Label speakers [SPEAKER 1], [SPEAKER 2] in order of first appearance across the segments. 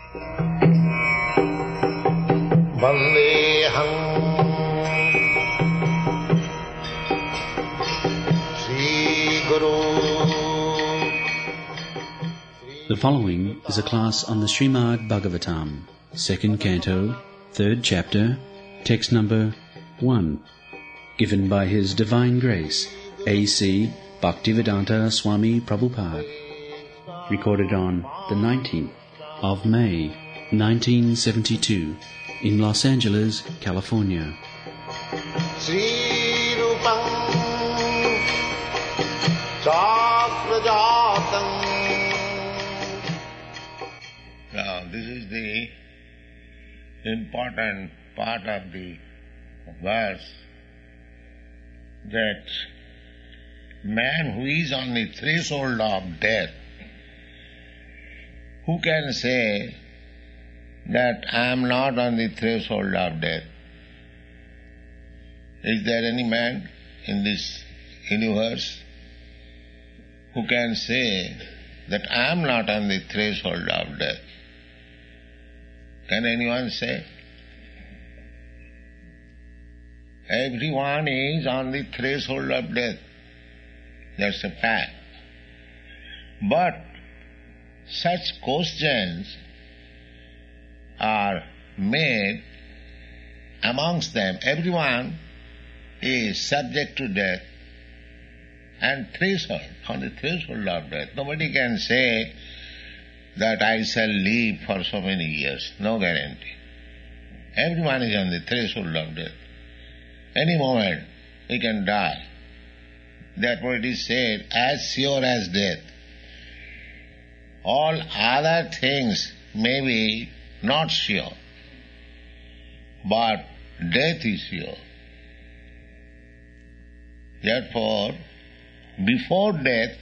[SPEAKER 1] Vandeham Sri Guru.
[SPEAKER 2] The following is a class on the Srimad Bhagavatam, second canto, third chapter, text number 1, given by His Divine Grace, A.C. Bhaktivedanta Swami Prabhupada, recorded on the 19th of May, 1972, in Los Angeles, California.
[SPEAKER 1] Sri Rupam Chakrajatam.
[SPEAKER 3] Now, this is the important part of the verse, that man who is on the threshold of death, who can say that I am not on the threshold of death? Is there any man in this universe who can say that I am not on the threshold of death? Can anyone say? Everyone is on the threshold of death. That's a fact. But such questions are made amongst them. Everyone is subject to death and threshold, on the threshold of death. Nobody can say that I shall live for so many years. No guarantee. Everyone is on the threshold of death. Any moment he can die. Therefore it is said, as sure as death. All other things may be not sure, but death is sure. Therefore, before death,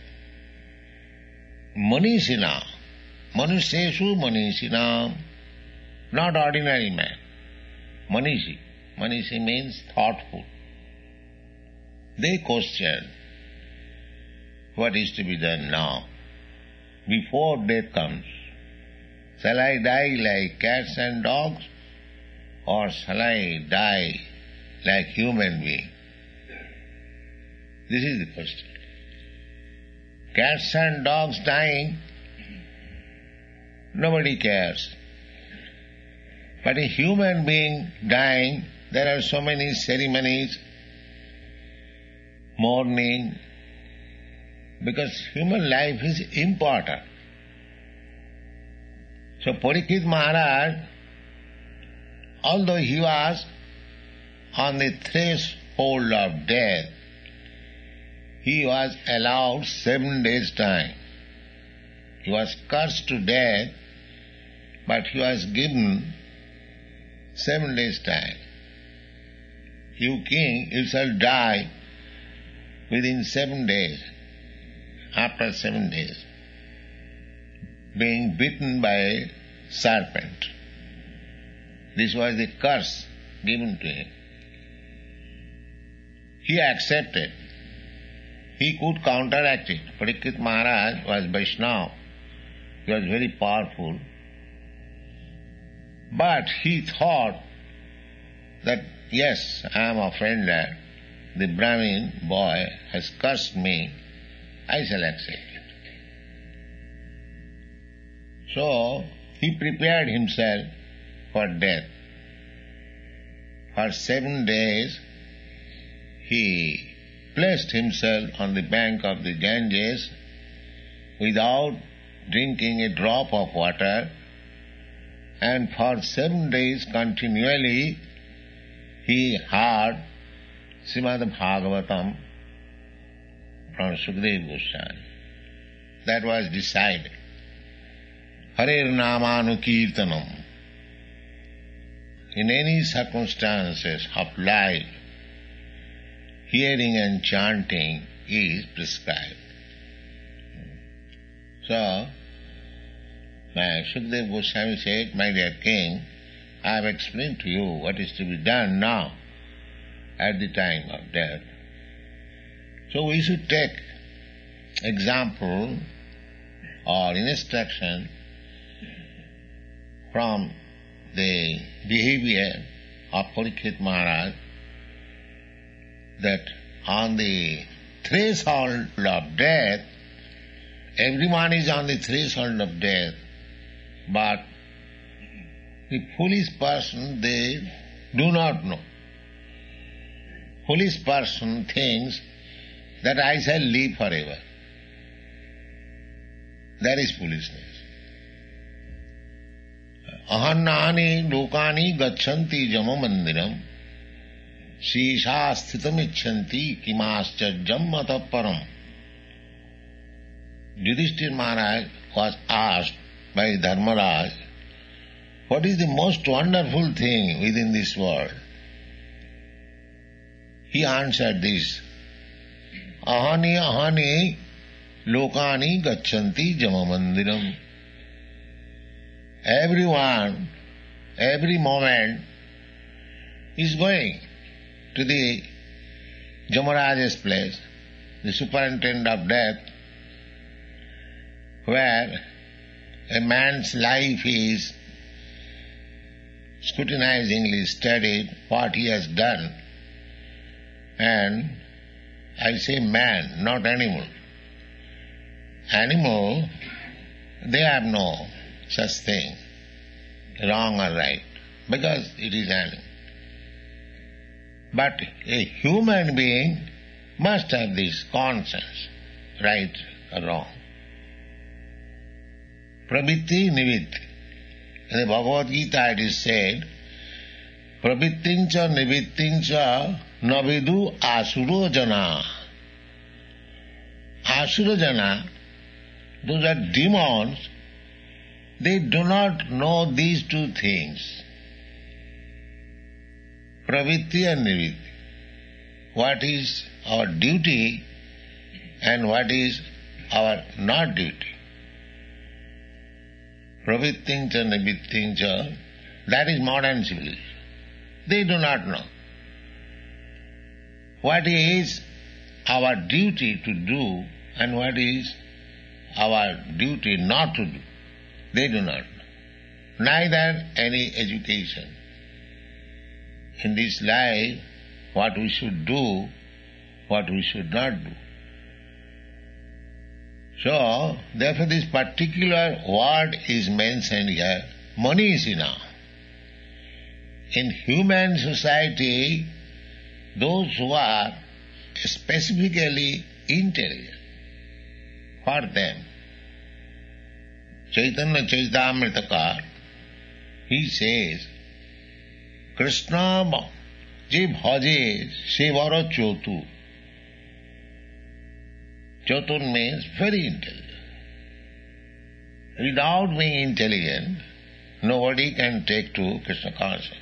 [SPEAKER 3] Manishina, Manusheshu Manishina, not ordinary man, Manishi. Manishi means thoughtful. They question what is to be done now, before death comes. Shall I die like cats and dogs, or shall I die like human being? This is the question. Cats and dogs dying, nobody cares. But a human being dying, there are so many ceremonies, mourning, because human life is important. So Parikshit Maharaj, although he was on the threshold of death, he was allowed 7 days' time. He was cursed to death, but he was given 7 days' time. You king, you shall die within 7 days, after 7 days, being bitten by a serpent. This was the curse given to him. He accepted. He could counteract it. Parikshit Maharaj was Vaishnava. He was very powerful. But he thought that, yes, I am offended. The Brahmin boy has cursed me. I shall accept it. So he prepared himself for death. For 7 days he placed himself on the bank of the Ganges without drinking a drop of water, and for 7 days continually he heard Srimad Bhagavatam from Sukadeva Goswami. That was decided. Harer Namanukirtanam. In any circumstances of life, hearing and chanting is prescribed. So, Sukadeva Goswami said, my dear king, I have explained to you what is to be done now at the time of death. So we should take example or instruction from the behavior of Parikshit Maharaj that on the threshold of death, everyone is on the threshold of death, but the foolish person, they do not know. Foolish person thinks that I shall live forever. That is foolishness. Ahannani lokani gachanti jama mandiram shisha sthitam icchanti kimascharjam mataparam. Yudhishthira Maharaj was asked by Dharmaraj, what is the most wonderful thing within this world? He answered this, ahani lokani gachanti jama mandiram. Everyone, every moment is going to the Jamaraja's place, the superintendent of death, where a man's life is scrutinizingly studied, what he has done. And I say man, not animal. Animal, they have no such thing, wrong or right, because it is animal. But a human being must have this conscience, right or wrong. Pravritti nivitti. In the Bhagavad Gita it is said, pravrittincha nivittincha navidu asuro jana. Asura jana, those are demons, they do not know these two things. Pravritti and nivitti. What is our duty and what is our not duty. Pravrittincha nivittincha, that is modern civilization. They do not know. What is our duty to do and what is our duty not to do. They do not know. Neither any education. In this life, what we should do, what we should not do. So, therefore this particular word is mentioned here, Manishina. In human society, those who are specifically intelligent, for them, Chaitanya Charitamritakar, he says, Krishna je bhaje se vara chotu. Chotur means very intelligent. Without being intelligent, nobody can take to Krishna consciousness.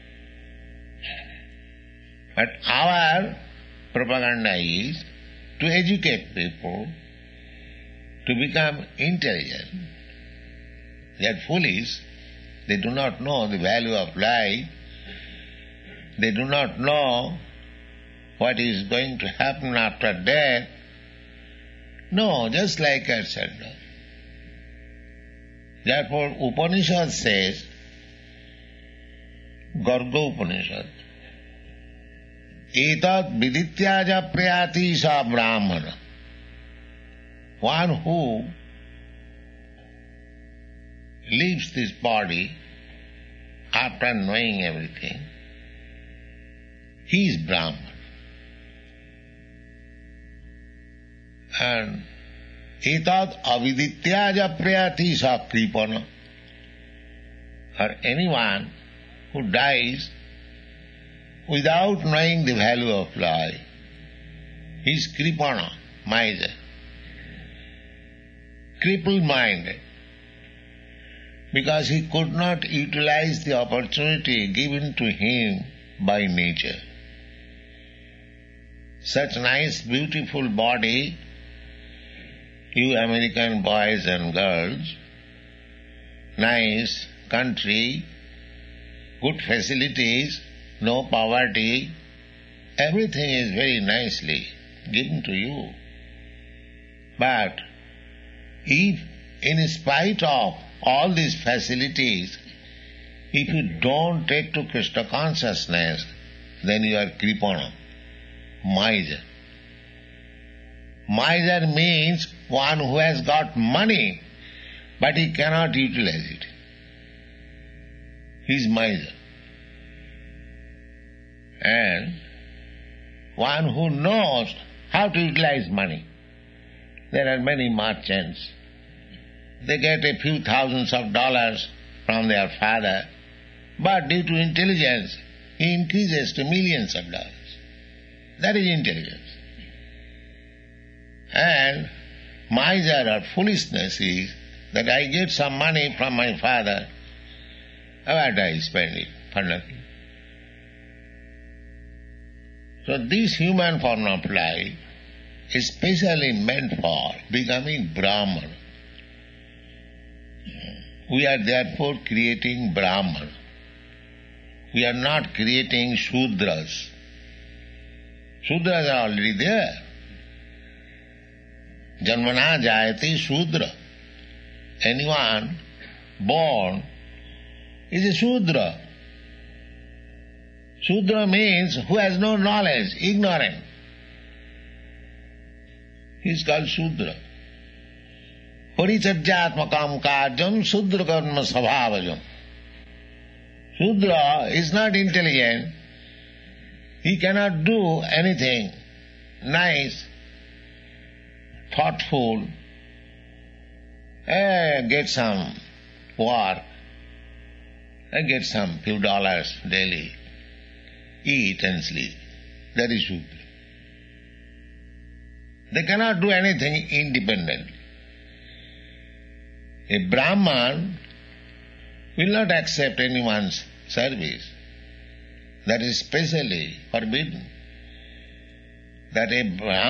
[SPEAKER 3] But our propaganda is to educate people to become intelligent. They are foolish. They do not know the value of life. They do not know what is going to happen after death. No, just like I said. Therefore, Upanishad says, Garga Upanishad, Etat vidityaja prayati sa brahmana. One who leaves this body after knowing everything, he is Brahman. And etat avidityaja prayati sa kripana. Or anyone who dies without knowing the value of life, he is kripana, miser. Cripple-minded, because he could not utilize the opportunity given to him by nature. Such nice, beautiful body, you American boys and girls, nice country, good facilities, no poverty, everything is very nicely given to you. But if in spite of all these facilities If you don't take to Krishna consciousness, then you are kripana, miser. Miser means one who has got money, but he cannot utilize it. He is miser. And one who knows how to utilize money. There are many merchants. They get a few thousands of dollars from their father, but due to intelligence, he increases to millions of dollars. That is intelligence. And miser or foolishness is that I get some money from my father, where do I spend it? For nothing. So this human form of life is specially meant for becoming Brahman. We are therefore creating Brahman. We are not creating Shudras. Shudras are already there. Janmana jayati Shudra. Anyone born is a Shudra. Shudra means who has no knowledge, ignorant. He is called Shudra. Parichajyatmakam karyam Shudra karma sabhavajam. Shudra is not intelligent. He cannot do anything nice, thoughtful, get some work, get some few dollars daily, eat and sleep. That is Shudra. They cannot do anything independently. A Brahman will not accept anyone's service. That is specially forbidden. That a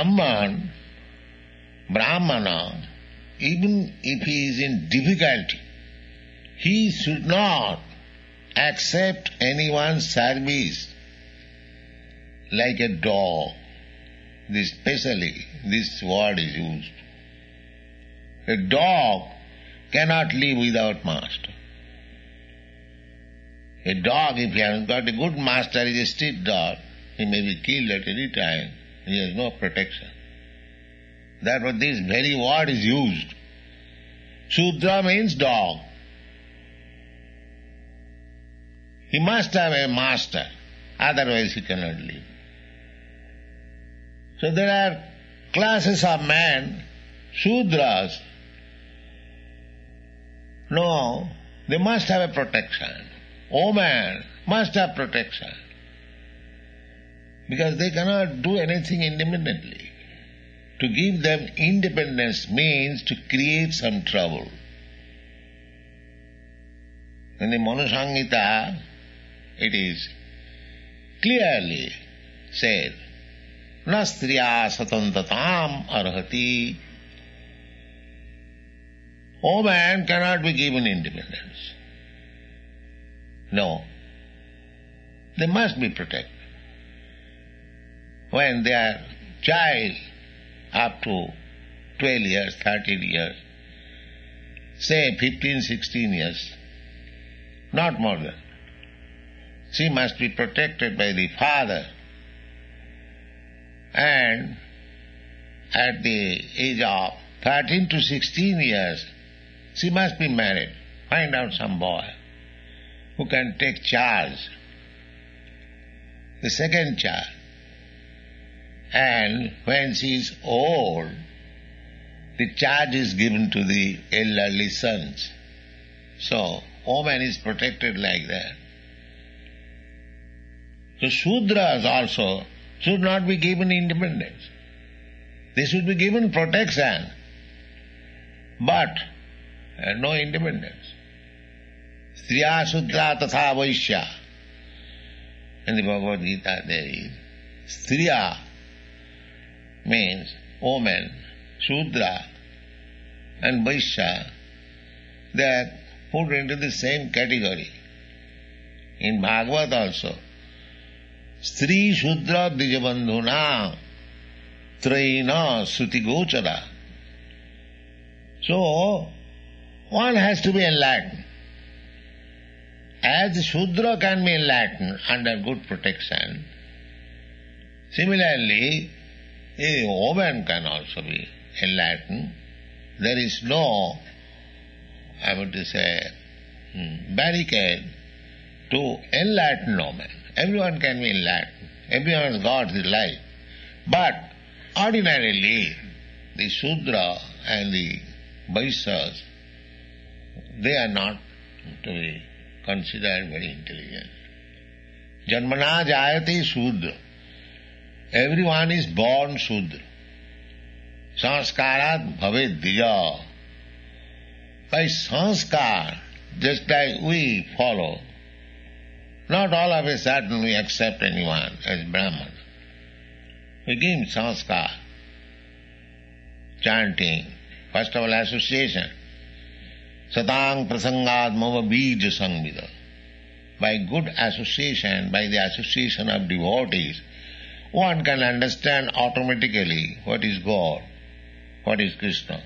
[SPEAKER 3] Brahmana, even if he is in difficulty, he should not accept anyone's service like a dog. Specially, this word is used. A dog cannot live without master. A dog, if he has got a good master, is a street dog. He may be killed at any time. He has no protection. Therefore, this very word is used. Shudra means dog. He must have a master, otherwise he cannot live. So there are classes of men, Shudras. No, they must have a protection. Women must have protection. Because they cannot do anything independently. To give them independence means to create some trouble. In the Manu Samhita, it is clearly said, Na striya satantatam arhati. Woman cannot be given independence. No. They must be protected. When they are child up to 12 years, 13 years, say 15, 16 years, not more than, she must be protected by the father. And at the age of 13 to 16 years, she must be married. Find out some boy who can take charge, the second child. And when she is old, the charge is given to the elderly sons. So, woman is protected like that. So, Shudras also should not be given independence. They should be given protection, but no independence. Striya Shudra Tatha Vaishya. In the Bhagavad Gita there is Striya means woman, Shudra and Vaishya. They are put into the same category. In Bhagavad also, Stri Shudra Dijabandhuna Traina Suti Gochara. So, one has to be enlightened. as the Shudra can be enlightened under good protection, similarly, a woman can also be enlightened. There is no, I would say, barricade to enlighten woman. Everyone can be enlightened. Everyone has got his life. But ordinarily, the Shudra and the Vaishyas, they are not to be considered very intelligent. Janmana jayate Shudra. Everyone is born Shudra. Sanskarat bhaved dija. By sanskar, just like we follow, not all of a sudden we accept anyone as Brahman. We give sanskar, chanting, first of all association. Satang prasangad mama bija sangvida. By good association, by the association of devotees, one can understand automatically what is God, what is Krishna.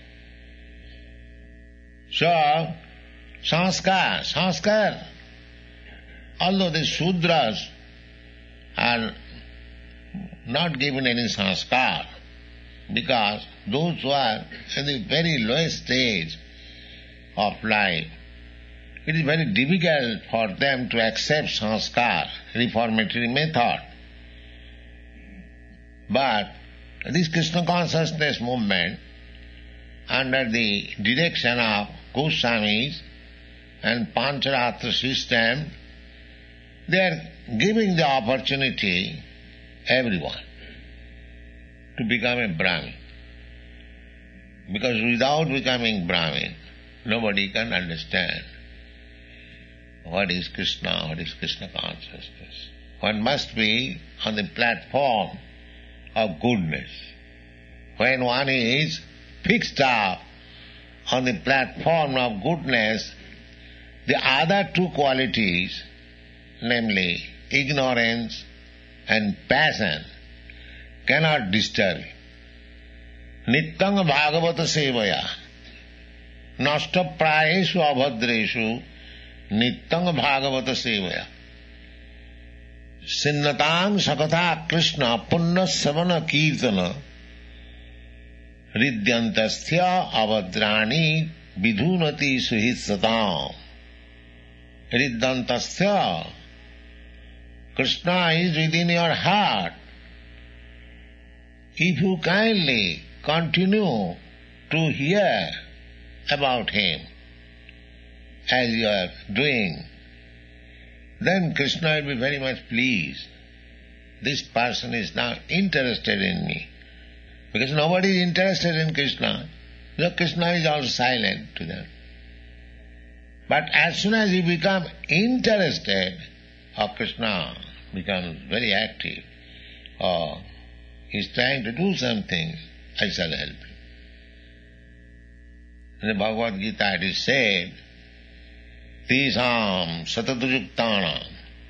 [SPEAKER 3] So, sanskar, although the Shudras are not given any sanskar, because those who are at the very lowest stage of life, it is very difficult for them to accept sanskar, reformatory method. But this Krishna consciousness movement, under the direction of Goswamis and Pancharatra system, they are giving the opportunity everyone to become a Brahmin. Because without becoming Brahmin, nobody can understand what is Krishna consciousness. One must be on the platform of goodness. When one is fixed up on the platform of goodness, the other two qualities, namely ignorance and passion, cannot disturb. Nityang bhagavata sevaya nashta prayeshu abhadreshu nityang bhagavata sevaya sinnatang sakatha krishna punna samana kirtana ridyantasthya abhadrani vidhunati suhitsatam. Ridyantasthya, Krishna is within your heart. If you kindly continue to hear about him as you are doing, then Krishna will be very much pleased. This person is now interested in me. Because nobody is interested in Krishna. So Krishna is also silent to them. But as soon as you become interested, or Krishna becomes very active, or he is trying to do something, I shall help him. In the Bhagavad Gita it is said, Tisam satatujuktanam,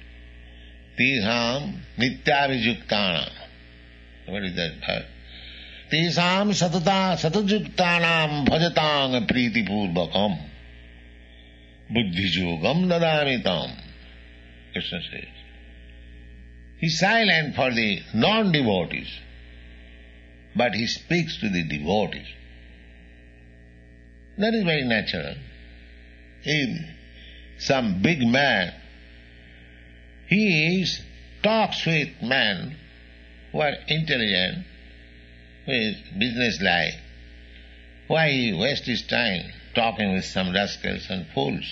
[SPEAKER 3] Tisam nityavijuktanam. What is that verse? Tisam satatujuktanam bhajatang pritipurvakam buddhijogam dadamitam. Krishna says. He is silent for the non-devotees, but he speaks to the devotees. That is very natural. If some big man, he talks with men who are intelligent, who is business-like. Why he waste his time talking with some rascals and fools?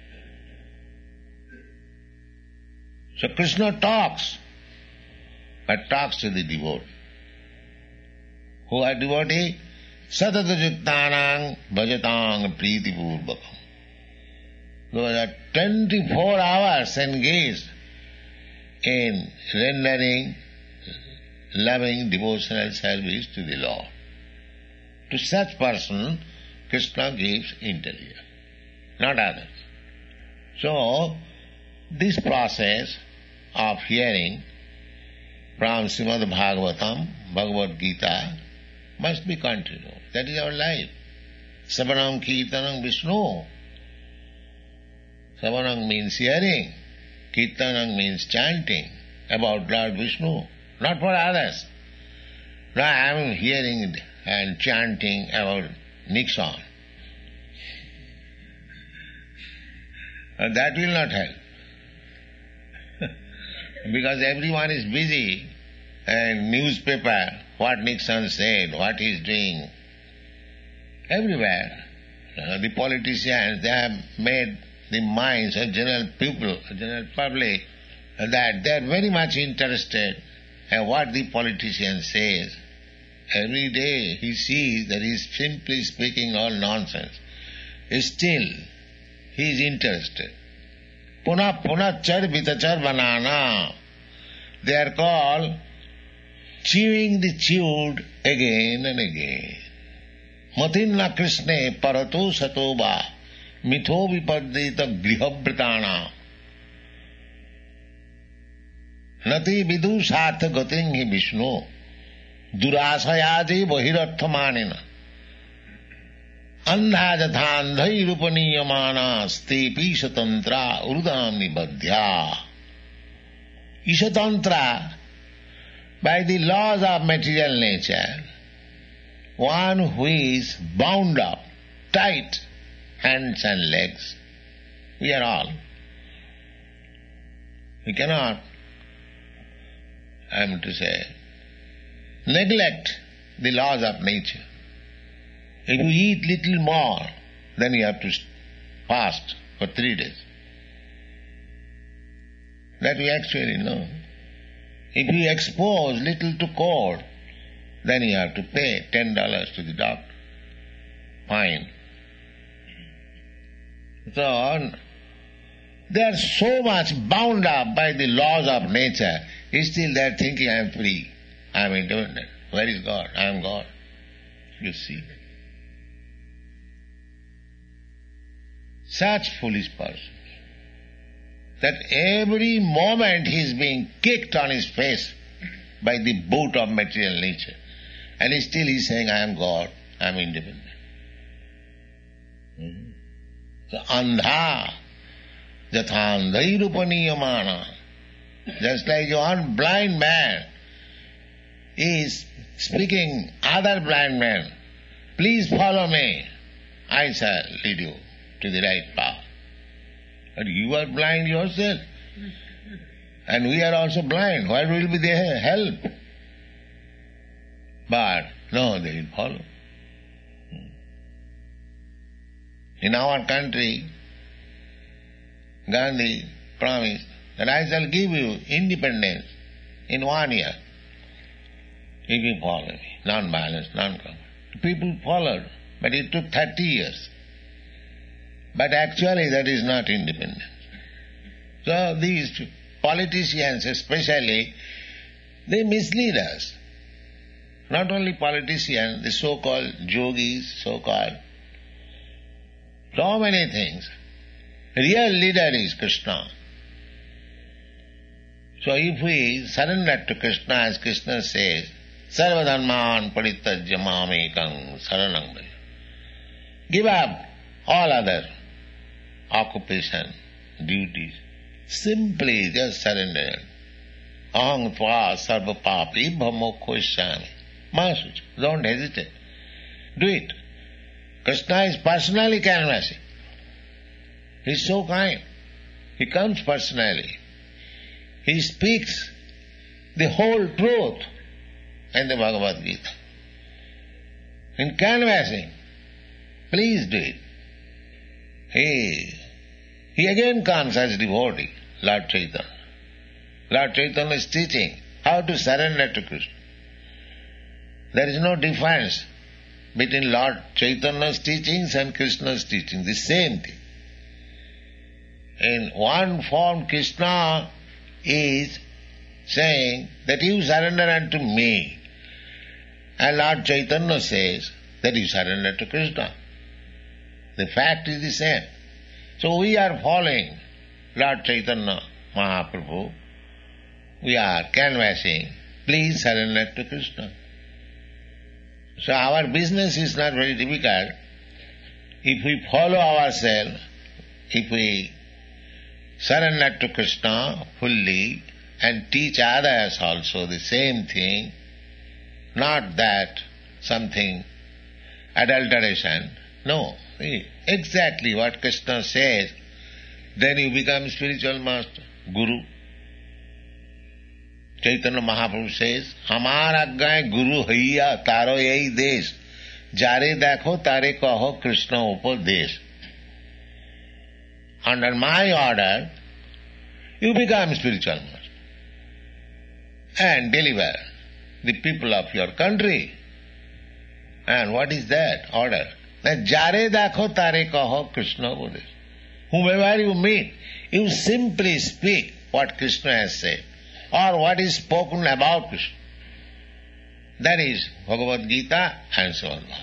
[SPEAKER 3] So Krishna talks, but talks to the devotee. Who are devotee? Satatujuktanang bhajatang pritipurvakam. Those are 24 hours engaged in rendering loving devotional service to the Lord. To such person, Krishna gives intelligence, not others. So, this process of hearing from Srimad Bhagavatam, Bhagavad Gita, must be continued. That is our life. Savanam Kirtanam Vishnu. Savanam means hearing. Kirtanam means chanting about Lord Vishnu, not for others. Now I am hearing and chanting about Nixon. And that will not help. Because everyone is busy and newspaper, what Nixon said, what he is doing. Everywhere. The politicians, they have made the minds of general people, general public, that they are very much interested in what the politician says. Every day he sees that he is simply speaking all nonsense. Still, he is interested. Puna char vitachar banana. They are called chewing the chewed again and again. Matinna Krishne parato satoba mitho vipaddita grihabhritana. Nati vidusatha gating hi Vishnu durasayade bahirarthamanina andha jathandhai rupaniyamana stepi satantra urudam nibadhya. Isatantra, by the laws of material nature, one who is bound up, tight, hands and legs, we are all. We cannot, I am to say, neglect the laws of nature. If you eat little more, then you have to fast for 3 days. That we actually know. If you expose little to cold, then you have to pay $10 to the doctor. Fine. So, they are so much bound up by the laws of nature, still they are thinking I am free, I am independent. Where is God? I am God. You see. Such foolish persons, that every moment he is being kicked on his face by the boot of material nature. And still he is saying, I am God, I am independent. So, andha, jathandhai rupaniyamana. Just like one blind man is speaking other blind man, please follow me, I shall lead you to the right path. But you are blind yourself. And we are also blind. Where will be their help? But no, they will follow. In our country, Gandhi promised that I shall give you independence in 1 year if you follow me. Non-violence, non-conflict. People followed, but it took 30 years. But actually that is not independence. So these politicians especially, they mislead us. Not only politicians, the so-called yogis, so-called, so many things. Real leader is Krishna. So if we surrender to Krishna, as Krishna says, Sarva dharman parityajya mamekam saranam vraja. Give up all other occupation, duties. Simply just surrender. Aham tva sarva papi bhamokhoshami. Mahasucha. Don't hesitate. Do it. Krishna is personally canvassing. He is so kind. He comes personally. He speaks the whole truth in the Bhagavad Gita. In canvassing, please do it. He again comes as devotee, Lord Chaitanya. Lord Chaitanya is teaching how to surrender to Krishna. There is no difference between Lord Chaitanya's teachings and Krishna's teaching, the same thing. In one form, Krishna is saying that you surrender unto me. And Lord Chaitanya says that you surrender to Krishna. The fact is the same. So we are following Lord Chaitanya Mahaprabhu. We are canvassing, please surrender to Krishna. So our business is not very difficult. If we follow ourselves, if we surrender to Krishna fully and teach others also the same thing, not that something adulteration. No, exactly what Krishna says, then you become spiritual master, guru. Chaitanya Mahaprabhu says, Hamar aggaye guru haiya taro yei desh, jare dekho tare kaho Krishna upadesh. Under my order, you become spiritual master and deliver the people of your country. And what is that order? That jare dekho tare kaho Krishna upadesh. Whomever you meet, you simply speak what Krishna has said, or what is spoken about Krishna. That is Bhagavad Gita and so on.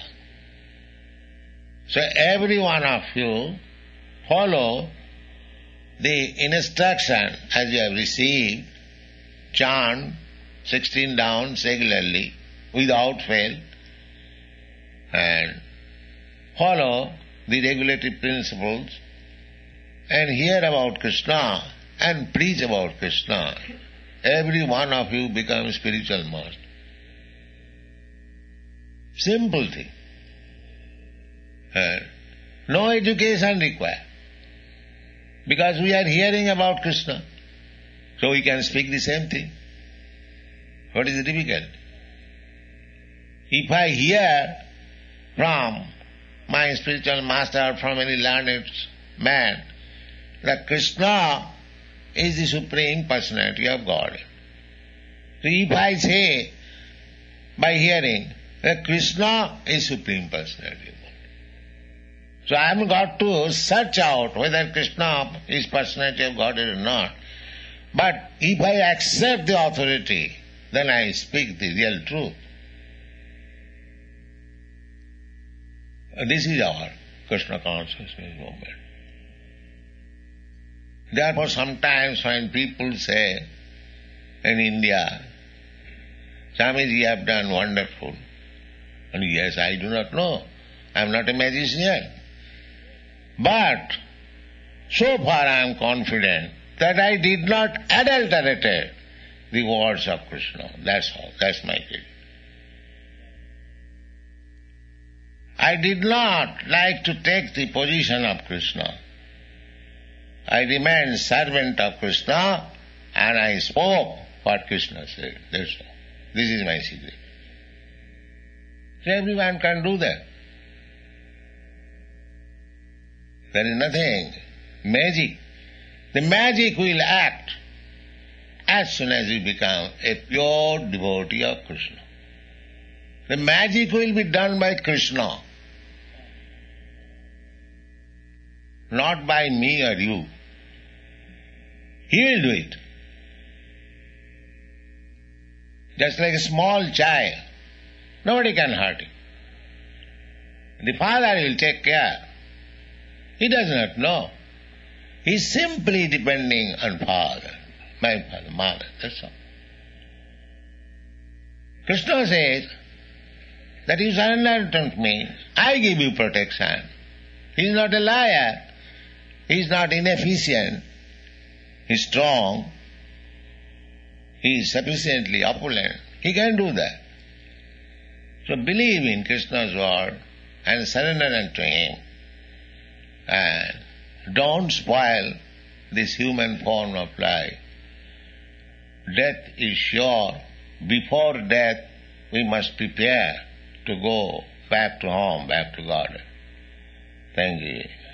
[SPEAKER 3] So every one of you follow the instruction as you have received, chant 16 downs regularly without fail, and follow the regulatory principles and hear about Krishna and preach about Krishna. Every one of you becomes spiritual master. Simple thing. No education required. Because we are hearing about Krishna, so we can speak the same thing. What is the difficulty? If I hear from my spiritual master, from any learned man, that Krishna is the Supreme Personality of God. So if I say, by hearing, that Krishna is Supreme Personality of God, so I haven't got to search out whether Krishna is Personality of God or not. But if I accept the authority, then I speak the real truth. This is our Krishna consciousness movement. Therefore, sometimes when people say in India, Swamiji, you have done wonderful. And yes, I do not know. I am not a magician. But so far I am confident that I did not adulterate the words of Krishna. That's all. That's my case. I did not like to take the position of Krishna. I remained servant of Krishna and I spoke what Krishna said. That's all. This is my secret. So everyone can do that. There is nothing magic. The magic will act as soon as you become a pure devotee of Krishna. The magic will be done by Krishna, not by me or you. He will do it. Just like a small child, nobody can hurt him. The father will take care. He does not know. He is simply depending on father, my father, mother, that's all. Krishna says that you surrender to me, I give you protection. He is not a liar. He is not inefficient. He is strong. He is sufficiently opulent. He can do that. So believe in Krishna's word and surrender unto him. And don't spoil this human form of life. Death is sure. Before death, we must prepare to go back to home, back to God. Thank you.